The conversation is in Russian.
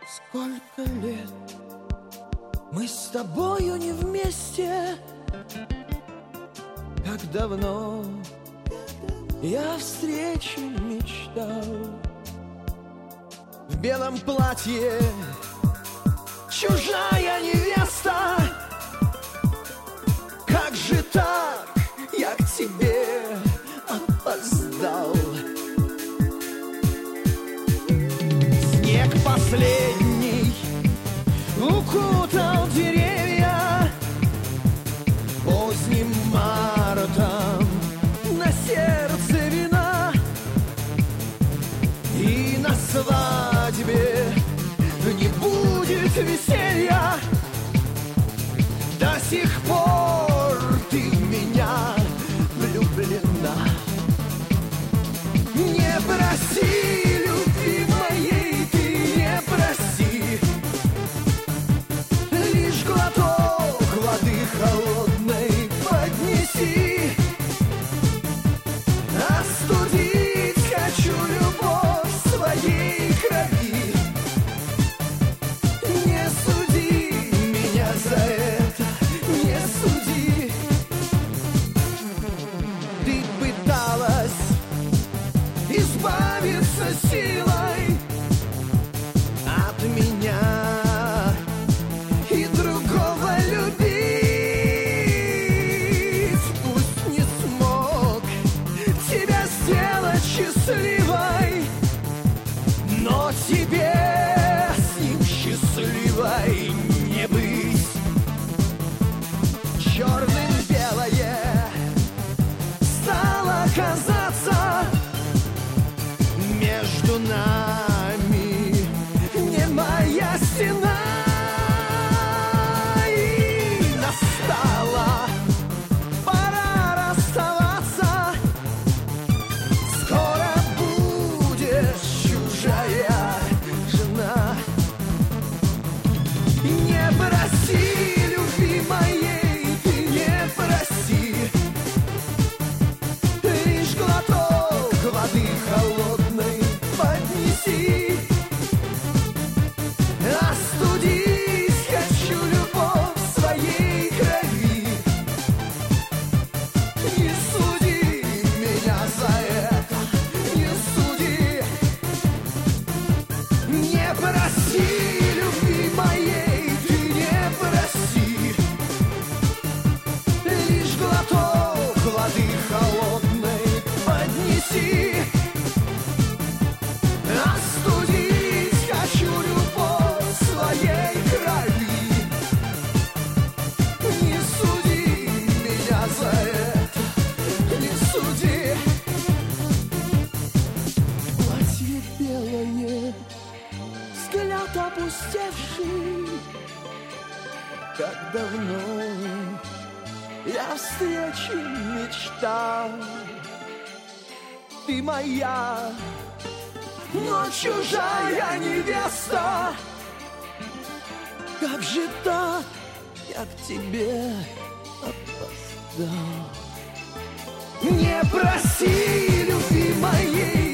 Сколько лет мы с тобою не вместе, как давно я встрече мечтал. В белом платье чужая невеста. Как же так, я к тебе опоздал. Снег последний укутал деревья. Поздним маром на сердце вина. И на свадьбе не будет веселья. До сих пор ты в меня влюблена. Не проси, любимой, ты не проси. Лишь глоток воды холодной поднеси. Остудить хочу любовь своей крови. Не суди меня за это, не суди. Ты пыталась избавиться силой от меня и другого любить. Пусть не смог тебя сделать счастливой, но тебе с ним счастливой не быть. Черным белое стало казаться. Между нами не моя стена. И настала пора расставаться. Скоро будешь чужая жена. Не проси, любимой, ты не проси. Лишь глоток воды холодной поднеси. Остудить хочу любовь своей крови. Не суди меня за это, не суди. Не проси, любимой, ты не проси. Лишь глоток воды холодной поднеси. Остудить хочу любовь своей крови. Не суди меня за это, не суди. Платье белое, взгляд опустевший. Как давно я встречи мечтал. Ты моя, но чужая невеста. Как же так, я к тебе опоздал. Не проси, любимой,